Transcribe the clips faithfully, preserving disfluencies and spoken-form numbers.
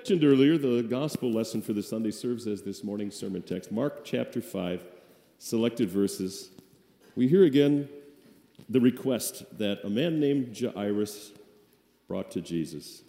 Mentioned earlier, the gospel lesson for the Sunday serves as this morning's sermon text. Mark chapter five, selected verses. We hear again the request that a man named Jairus brought to Jesus.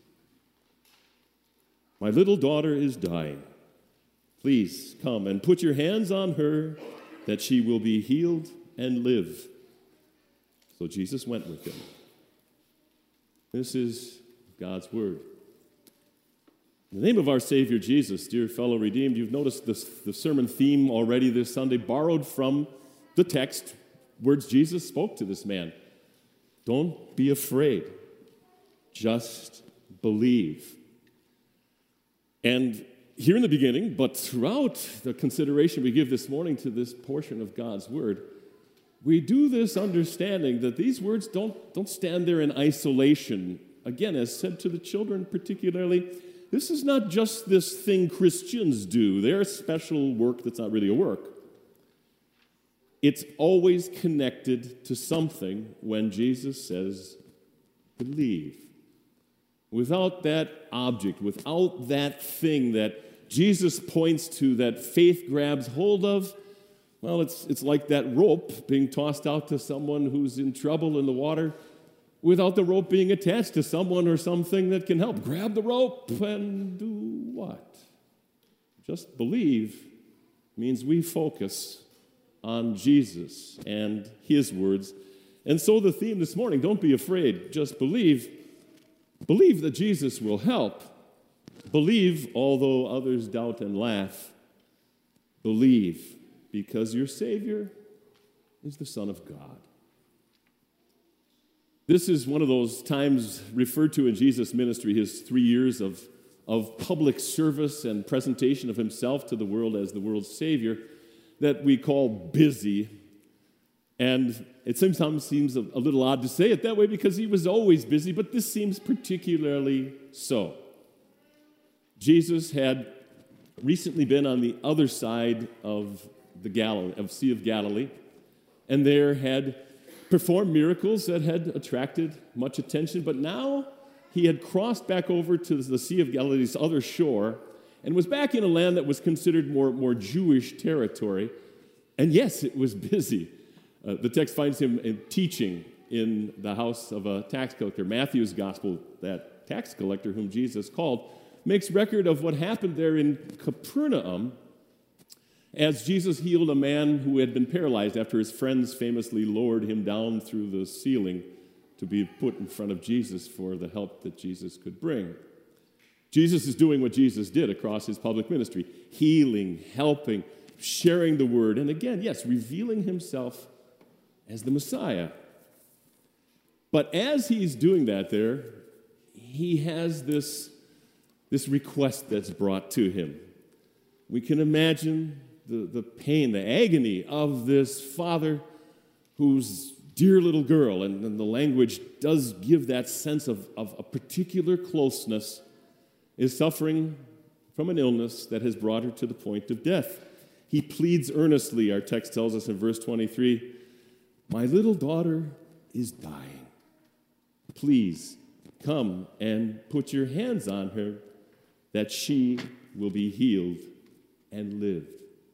My little daughter is dying. Please come and put your hands on her that she will be healed and live. So Jesus went with him. This is God's word. In the name of our Savior Jesus, dear fellow redeemed, you've noticed this, the sermon theme already this Sunday, borrowed from the text, words Jesus spoke to this man. Don't be afraid. Just believe. And here in the beginning, but throughout the consideration we give this morning to this portion of God's word, we do this understanding that these words don't, don't stand there in isolation. Again, as said to the children particularly, this is not just this thing Christians do, their special work that's not really a work. It's always connected to something when Jesus says, believe. Without that object, without that thing that Jesus points to, that faith grabs hold of, well, it's, it's like that rope being tossed out to someone who's in trouble in the water, without the rope being attached to someone or something that can help. Grab the rope and do what? Just believe means we focus on Jesus and his words. And so the theme this morning, don't be afraid, just believe. Believe that Jesus will help. Believe, although others doubt and laugh. Believe, because your Savior is the Son of God. This is one of those times referred to in Jesus' ministry, his three years of, of public service and presentation of himself to the world as the world's Savior, that we call busy. And it sometimes seems a, a little odd to say it that way because he was always busy, but this seems particularly so. Jesus had recently been on the other side of the Galilee, of Sea of Galilee, and there had performed miracles that had attracted much attention, but now he had crossed back over to the Sea of Galilee's other shore and was back in a land that was considered more, more Jewish territory. And yes, it was busy. Uh, the text finds him in teaching in the house of a tax collector. Matthew's gospel, that tax collector whom Jesus called, makes record of what happened there in Capernaum as Jesus healed a man who had been paralyzed after his friends famously lowered him down through the ceiling to be put in front of Jesus for the help that Jesus could bring. Jesus is doing what Jesus did across his public ministry, healing, helping, sharing the word, and again, yes, revealing himself as the Messiah. But as he's doing that there, he has this, this request that's brought to him. We can imagine the, the pain, the agony of this father whose dear little girl, and, and the language does give that sense of, of a particular closeness, is suffering from an illness that has brought her to the point of death. He pleads earnestly, our text tells us in verse twenty-three, my little daughter is dying. Please come and put your hands on her that she will be healed and live.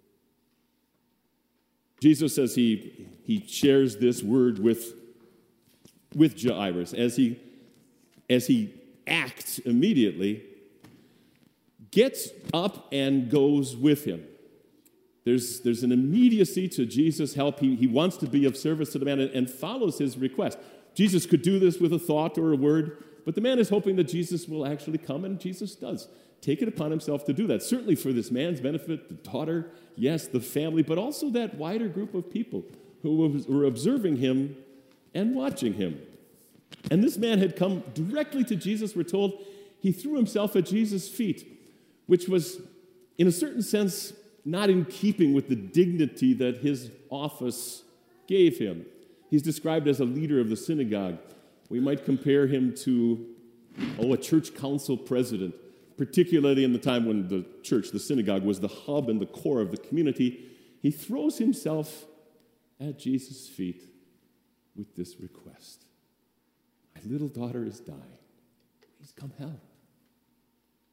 Jesus, as he, he shares this word with, with Jairus, as he, as he acts immediately, gets up and goes with him. There's, there's an immediacy to Jesus' help. He, he wants to be of service to the man and, and follows his request. Jesus could do this with a thought or a word, but the man is hoping that Jesus will actually come, and Jesus does. Take it upon himself to do that, certainly for this man's benefit, the daughter, yes, the family, but also that wider group of people who were observing him and watching him. And this man had come directly to Jesus, we're told. He threw himself at Jesus' feet, which was, in a certain sense, not in keeping with the dignity that his office gave him. He's described as a leader of the synagogue. We might compare him to, oh, a church council president, particularly in the time when the church, the synagogue, was the hub and the core of the community. He throws himself at Jesus' feet with this request. My little daughter is dying. Please come help.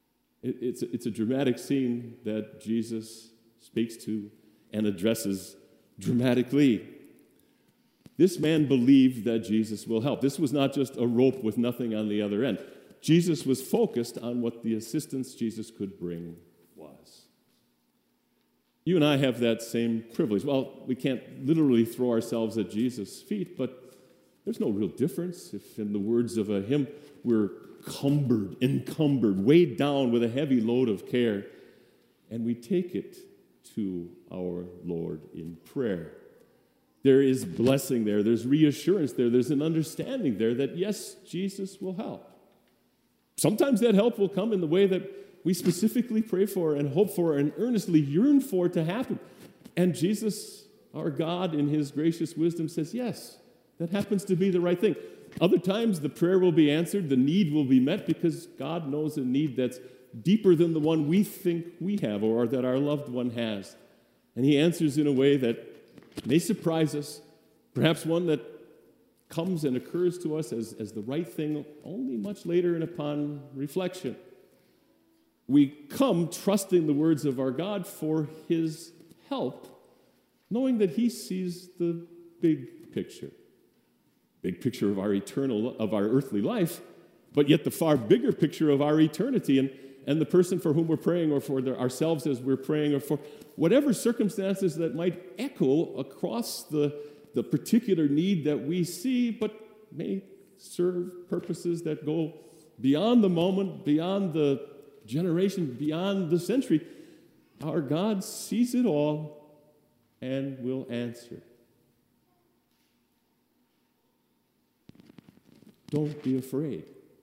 It, it's, it's a dramatic scene that Jesus speaks to and addresses dramatically. This man believed that Jesus will help. This was not just a rope with nothing on the other end. Jesus was focused on what the assistance Jesus could bring was. You and I have that same privilege. Well, we can't literally throw ourselves at Jesus' feet, but there's no real difference if, in the words of a hymn, we're cumbered, encumbered, weighed down with a heavy load of care, and we take it to our Lord in prayer. There is blessing there. There's reassurance there. There's an understanding there that, yes, Jesus will help. Sometimes that help will come in the way that we specifically pray for and hope for and earnestly yearn for it to happen. And Jesus, our God, in his gracious wisdom says, yes, that happens to be the right thing. Other times the prayer will be answered, the need will be met because God knows a need that's deeper than the one we think we have or that our loved one has. And he answers in a way that may surprise us, perhaps one that comes and occurs to us as, as the right thing only much later and upon reflection. We come trusting the words of our God for his help, knowing that he sees the big picture. Big picture of our eternal, of our earthly life, but yet the far bigger picture of our eternity and, and the person for whom we're praying or for the, ourselves as we're praying or for whatever circumstances that might echo across the, the particular need that we see, but may serve purposes that go beyond the moment, beyond the generation, beyond the century. Our God sees it all and will answer. Don't be afraid.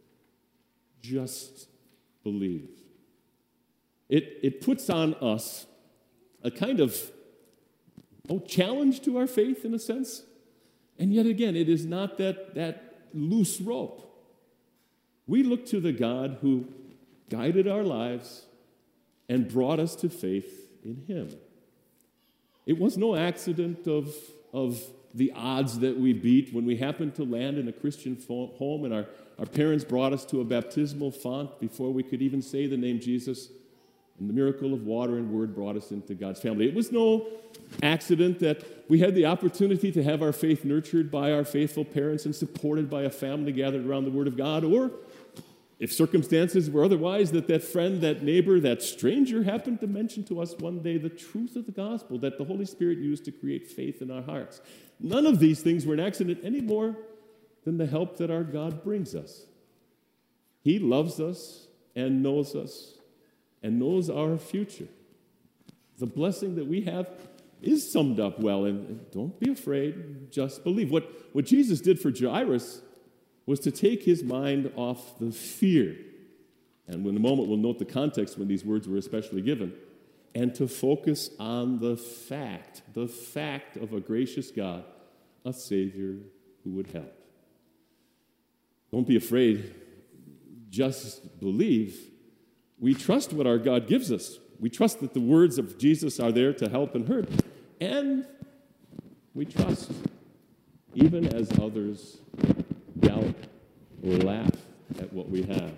Just believe. It, it puts on us a kind of oh, challenge to our faith in a sense. And yet again, it is not that, that loose rope. We look to the God who guided our lives and brought us to faith in him. It was no accident of, of the odds that we beat when we happened to land in a Christian home and our, our parents brought us to a baptismal font before we could even say the name Jesus, and the miracle of water and word brought us into God's family. It was no accident that we had the opportunity to have our faith nurtured by our faithful parents and supported by a family gathered around the Word of God, or if circumstances were otherwise, that that friend, that neighbor, that stranger happened to mention to us one day the truth of the gospel that the Holy Spirit used to create faith in our hearts. None of these things were an accident any more than the help that our God brings us. He loves us and knows us and knows our future. The blessing that we have is summed up well, and don't be afraid, just believe. What, what Jesus did for Jairus was to take his mind off the fear. And in a moment, we'll note the context when these words were especially given. And to focus on the fact, the fact of a gracious God, a Savior who would help. Don't be afraid. Just believe. We trust what our God gives us. We trust that the words of Jesus are there to help and hurt. And we trust, even as others doubt or laugh at what we have.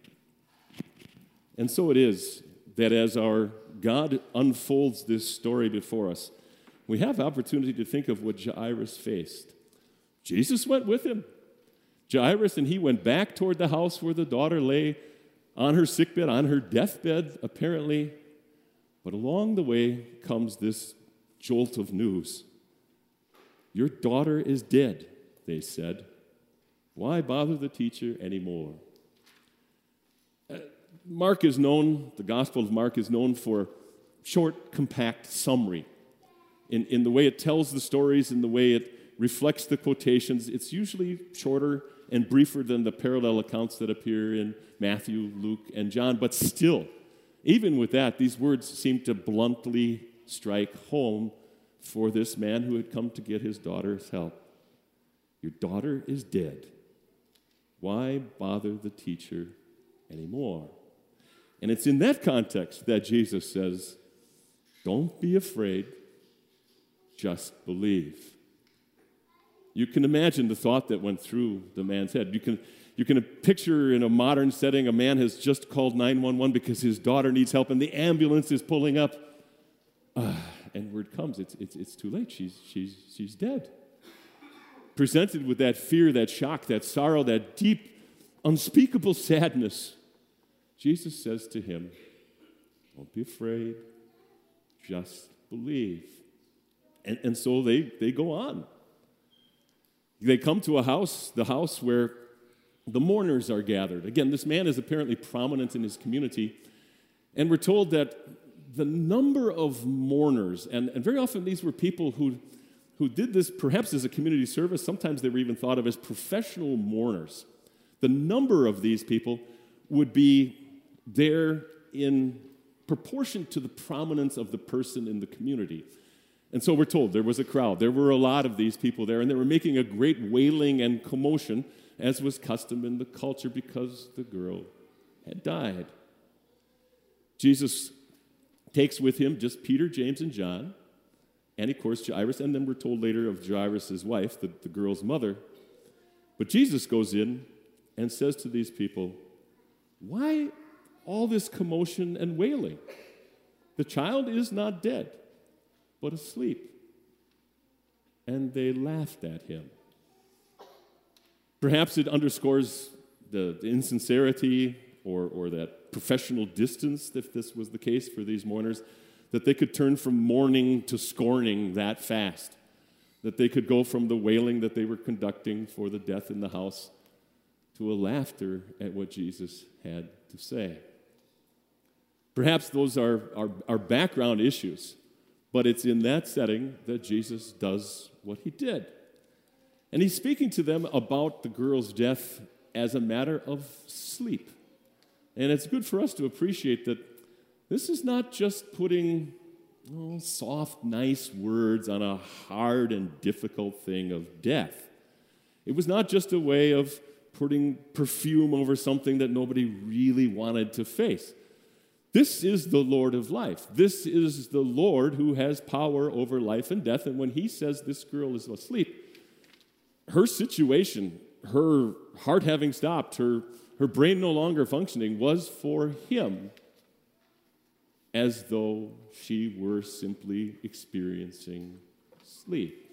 And so it is that as our God unfolds this story before us, we have opportunity to think of what Jairus faced. Jesus went with him. Jairus, and he went back toward the house where the daughter lay on her sickbed, on her deathbed, apparently. But along the way comes this jolt of news. Your daughter is dead, they said. Why bother the teacher anymore? Uh, Mark is known, the Gospel of Mark is known for short, compact summary. In, in the way it tells the stories, in the way it reflects the quotations, it's usually shorter and briefer than the parallel accounts that appear in Matthew, Luke, and John. But still, even with that, these words seem to bluntly strike home for this man who had come to get his daughter's help. Your daughter is dead. Why bother the teacher anymore? And it's in that context that Jesus says, don't be afraid, just believe. You can imagine the thought that went through the man's head. You can, You can picture in a modern setting, a man has just called nine one one because his daughter needs help, and the ambulance is pulling up. Uh, and word comes, it's, it's, it's too late. She's, she's, she's dead. Presented with that fear, that shock, that sorrow, that deep, unspeakable sadness, Jesus says to him, don't be afraid, just believe. And, and so they, they go on. They come to a house, the house where the mourners are gathered. Again, this man is apparently prominent in his community, and we're told that the number of mourners, and, and very often these were people who, who did this perhaps as a community service, sometimes they were even thought of as professional mourners. The number of these people would be there in proportion to the prominence of the person in the community. And so we're told there was a crowd. There were a lot of these people there, and they were making a great wailing and commotion, as was custom in the culture, because the girl had died. Jesus takes with him just Peter, James, and John, and of course Jairus, and then we're told later of Jairus' wife, the, the girl's mother. But Jesus goes in and says to these people, why all this commotion and wailing? The child is not dead, but asleep. And they laughed at him. Perhaps it underscores the, the insincerity or, or that professional distance, if this was the case for these mourners, that they could turn from mourning to scorning that fast, that they could go from the wailing that they were conducting for the death in the house to a laughter at what Jesus had to say. Perhaps those are, are, are background issues, but it's in that setting that Jesus does what he did. And he's speaking to them about the girl's death as a matter of sleep. And it's good for us to appreciate that this is not just putting oh, soft, nice words on a hard and difficult thing of death. It was not just a way of putting perfume over something that nobody really wanted to face. This is the Lord of life. This is the Lord who has power over life and death. And when he says this girl is asleep, her situation, her heart having stopped, her, her brain no longer functioning, was for him as though she were simply experiencing sleep.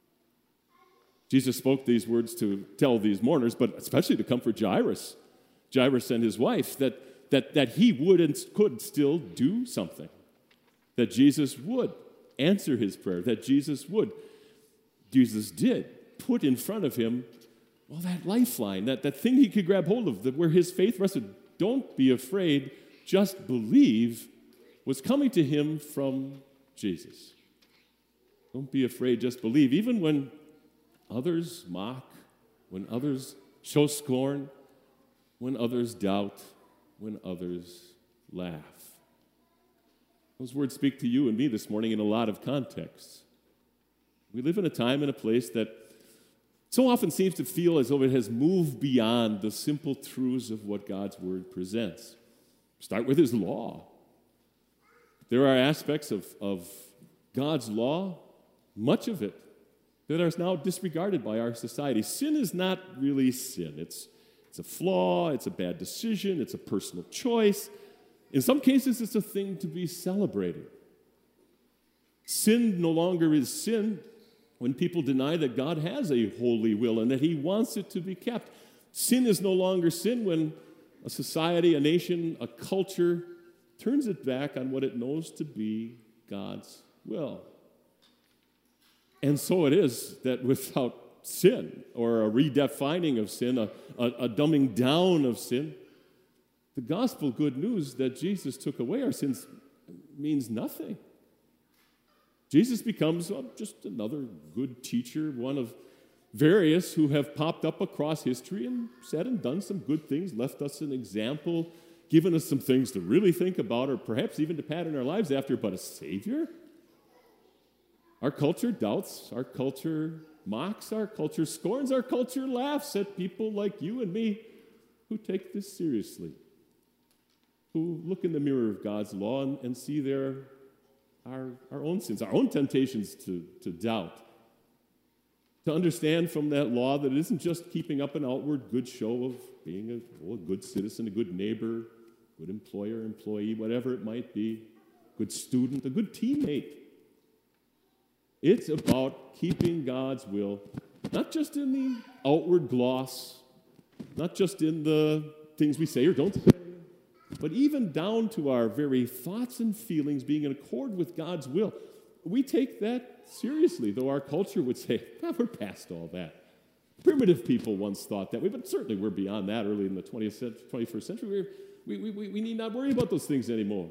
Jesus spoke these words to tell these mourners, but especially to comfort Jairus, Jairus and his wife, that, that, that he would and could still do something, that Jesus would answer his prayer, that Jesus would. Jesus did put in front of him, well, that lifeline, that, that thing he could grab hold of, that where his faith rested. Don't be afraid, just believe, was coming to him from Jesus. Don't be afraid, just believe. Even when others mock, when others show scorn, when others doubt, when others laugh. Those words speak to you and me this morning in a lot of contexts. We live in a time and a place that so often seems to feel as though it has moved beyond the simple truths of what God's Word presents. Start with His law. There are aspects of, of God's law, much of it, that are now disregarded by our society. Sin is not really sin. It's, it's a flaw, it's a bad decision, it's a personal choice. In some cases, it's a thing to be celebrated. Sin no longer is sin when people deny that God has a holy will and that He wants it to be kept. Sin is no longer sin when a society, a nation, a culture turns it back on what it knows to be God's will. And so it is that without sin, or a redefining of sin, a, a, a dumbing down of sin, the gospel good news that Jesus took away our sins means nothing. Jesus becomes well, just another good teacher, one of various who have popped up across history and said and done some good things, left us an example, given us some things to really think about, or perhaps even to pattern our lives after, but a Savior? Our culture doubts, our culture mocks, our culture scorns, our culture laughs at people like you and me who take this seriously, who look in the mirror of God's law and, and see their Our, our own sins, our own temptations to, to doubt. To understand from that law that it isn't just keeping up an outward good show of being a, well, a good citizen, a good neighbor, good employer, employee, whatever it might be, good student, a good teammate. It's about keeping God's will, not just in the outward gloss, not just in the things we say or don't say, but even down to our very thoughts and feelings being in accord with God's will. We take that seriously, though our culture would say, well, we're past all that. Primitive people once thought that way, but certainly we're beyond that early in the twentieth, twenty-first century. We, we, we, we need not worry about those things anymore.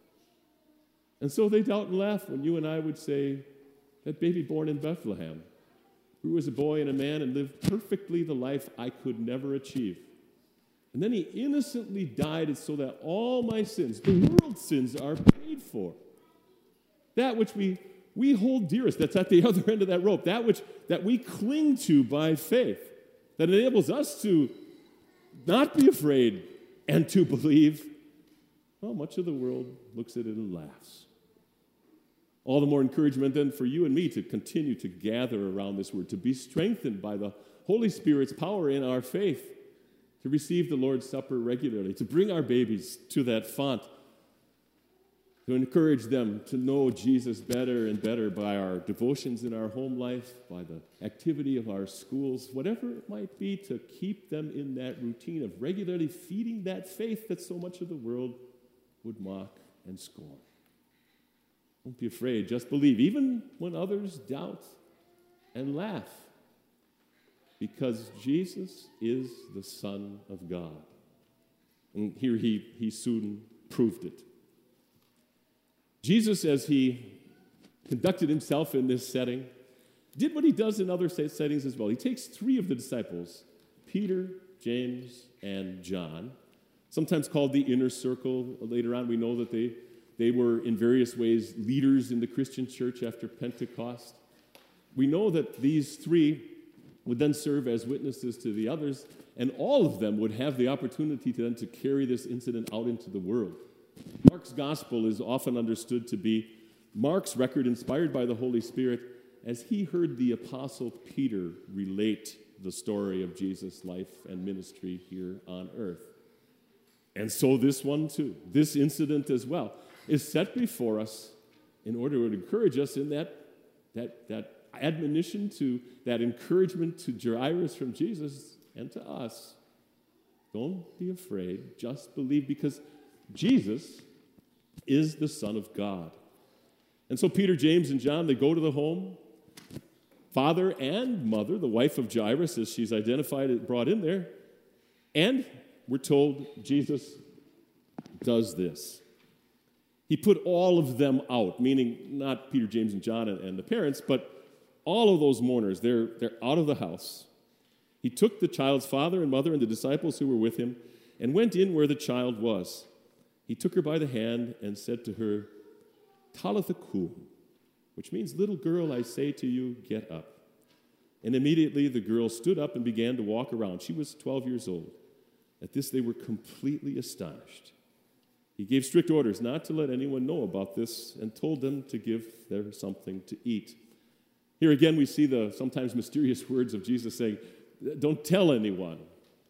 And so they doubt and laugh when you and I would say, that baby born in Bethlehem, who was a boy and a man and lived perfectly the life I could never achieve. And then he innocently died so that all my sins, the world's sins, are paid for. That which we, we hold dearest, that's at the other end of that rope, that which that we cling to by faith, that enables us to not be afraid and to believe, well, much of the world looks at it and laughs. All the more encouragement then for you and me to continue to gather around this word, to be strengthened by the Holy Spirit's power in our faith, to receive the Lord's Supper regularly, to bring our babies to that font, to encourage them to know Jesus better and better by our devotions in our home life, by the activity of our schools, whatever it might be, to keep them in that routine of regularly feeding that faith that so much of the world would mock and scorn. Don't be afraid, just believe, even when others doubt and laugh, because Jesus is the Son of God. And here he, he soon proved it. Jesus, as he conducted himself in this setting, did what he does in other settings as well. He takes three of the disciples, Peter, James, and John, sometimes called the inner circle. Later on, we know that they They were in various ways leaders in the Christian church after Pentecost. We know that these three would then serve as witnesses to the others, and all of them would have the opportunity to then to carry this incident out into the world. Mark's gospel is often understood to be Mark's record inspired by the Holy Spirit as he heard the apostle Peter relate the story of Jesus' life and ministry here on earth. And so this one too, this incident as well, is set before us in order to encourage us in that, that, that admonition to, that encouragement to Jairus from Jesus and to us. Don't be afraid, just believe, because Jesus is the Son of God. And so Peter, James, and John, they go to the home. Father and mother, the wife of Jairus, as she's identified and brought in there. And we're told Jesus does this. He put all of them out, meaning not Peter, James, and John and, and the parents, but all of those mourners, they're, they're out of the house. He took the child's father and mother and the disciples who were with him and went in where the child was. He took her by the hand and said to her, Talitha kum, which means, little girl, I say to you, get up. And immediately the girl stood up and began to walk around. She was twelve years old. At this they were completely astonished. He gave strict orders not to let anyone know about this and told them to give them something to eat. Here again we see the sometimes mysterious words of Jesus saying, don't tell anyone.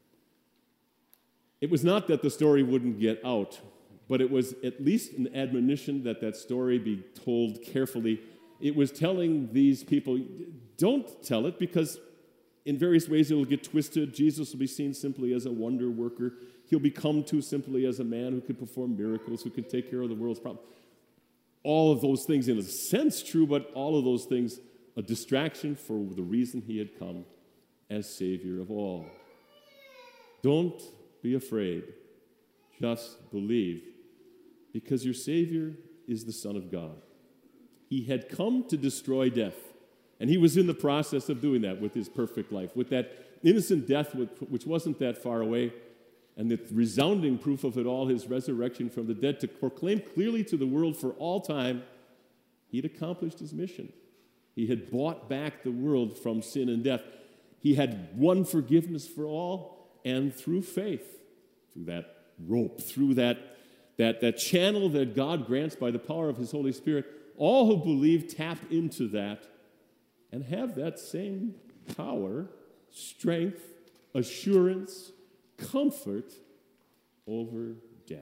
It was not that the story wouldn't get out, but it was at least an admonition that that story be told carefully. It was telling these people, don't tell it, because in various ways it will get twisted. Jesus will be seen simply as a wonder worker. He'll become too simply as a man who could perform miracles, who could take care of the world's problems. All of those things in a sense true, but all of those things a distraction for the reason he had come as Savior of all. Don't be afraid. Just believe, because your Savior is the Son of God. He had come to destroy death, and he was in the process of doing that with his perfect life, with that innocent death which wasn't that far away, and the resounding proof of it all, his resurrection from the dead, to proclaim clearly to the world for all time, he'd accomplished his mission. He had bought back the world from sin and death. He had won forgiveness for all, and through faith, through that rope, through that, that, that channel that God grants by the power of his Holy Spirit, all who believe tap into that and have that same power, strength, assurance, comfort over death.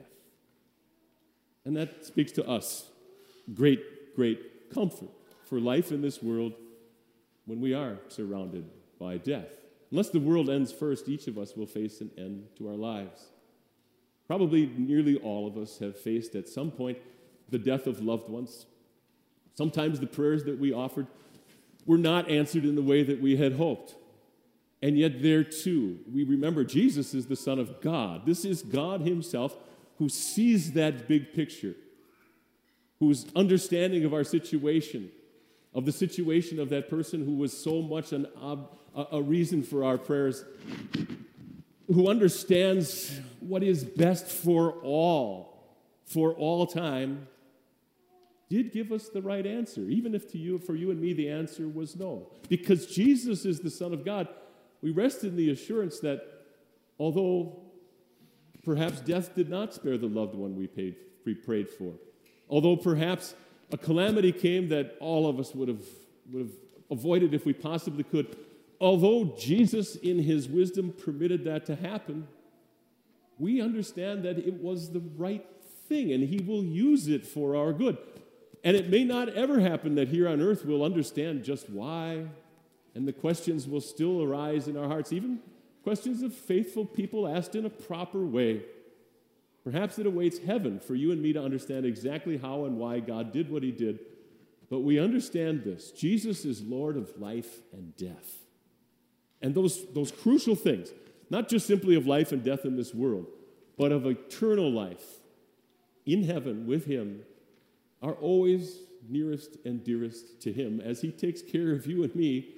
And that speaks to us. Great, great comfort for life in this world when we are surrounded by death. Unless the world ends first, each of us will face an end to our lives. Probably nearly all of us have faced at some point the death of loved ones. Sometimes the prayers that we offered were not answered in the way that we had hoped. And yet there too, we remember Jesus is the Son of God. This is God himself who sees that big picture, whose understanding of our situation, of the situation of that person who was so much an, a, a reason for our prayers, who understands what is best for all, for all time, did give us the right answer, even if to you, for you and me, the answer was no. Because Jesus is the Son of God, we rest in the assurance that although perhaps death did not spare the loved one we, paid, we prayed for, although perhaps a calamity came that all of us would have, would have avoided if we possibly could, although Jesus in his wisdom permitted that to happen, we understand that it was the right thing and he will use it for our good. And it may not ever happen that here on earth we'll understand just why, and the questions will still arise in our hearts, even questions of faithful people asked in a proper way. Perhaps it awaits heaven for you and me to understand exactly how and why God did what he did. But we understand this. Jesus is Lord of life and death. And those, those crucial things, not just simply of life and death in this world, but of eternal life in heaven with him, are always nearest and dearest to him as he takes care of you and me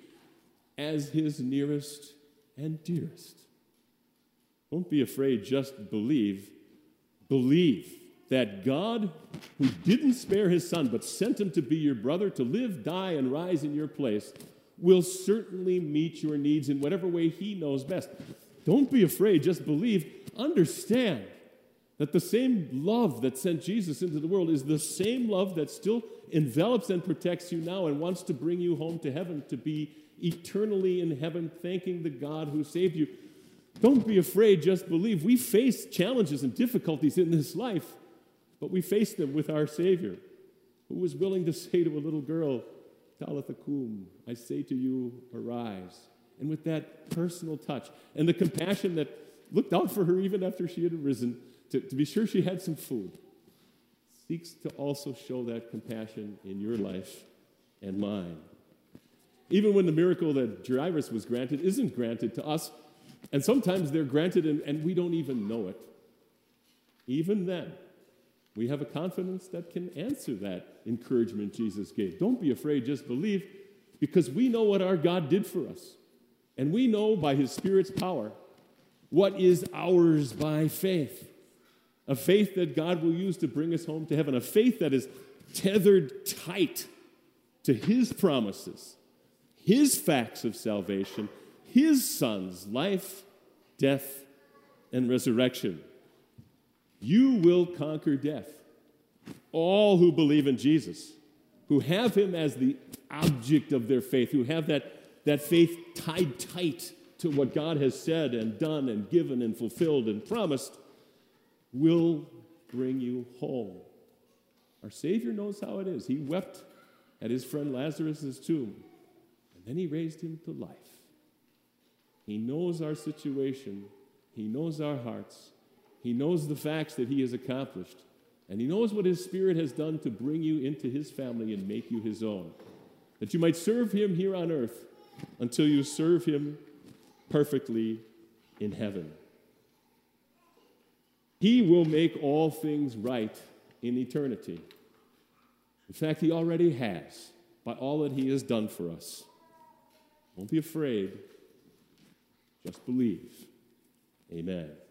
as his nearest and dearest. Don't be afraid, just believe. Believe that God, who didn't spare his son, but sent him to be your brother, to live, die, and rise in your place, will certainly meet your needs in whatever way he knows best. Don't be afraid, just believe. Understand that the same love that sent Jesus into the world is the same love that still envelops and protects you now and wants to bring you home to heaven to be eternally in heaven, thanking the God who saved you. Don't be afraid, just believe. We face challenges and difficulties in this life, but we face them with our Savior, who was willing to say to a little girl, Talitha kum, I say to you, arise. And with that personal touch and the compassion that looked out for her even after she had arisen, to, to be sure she had some food, seeks to also show that compassion in your life and mine. Even when the miracle that Jairus was granted isn't granted to us, and sometimes they're granted and, and we don't even know it, even then, we have a confidence that can answer that encouragement Jesus gave. Don't be afraid, just believe, because we know what our God did for us. And we know by his Spirit's power what is ours by faith. A faith that God will use to bring us home to heaven. A faith that is tethered tight to his promises, his facts of salvation, his Son's life, death, and resurrection. You will conquer death. All who believe in Jesus, who have him as the object of their faith, who have that, that faith tied tight to what God has said and done and given and fulfilled and promised, will bring you home. Our Savior knows how it is. He wept at his friend Lazarus' tomb, and then he raised him to life. He knows our situation. He knows our hearts. He knows the facts that he has accomplished. And he knows what his Spirit has done to bring you into his family and make you his own. That you might serve him here on earth until you serve him perfectly in heaven. He will make all things right in eternity. In fact, he already has, by all that he has done for us. Don't be afraid. Just believe. Amen.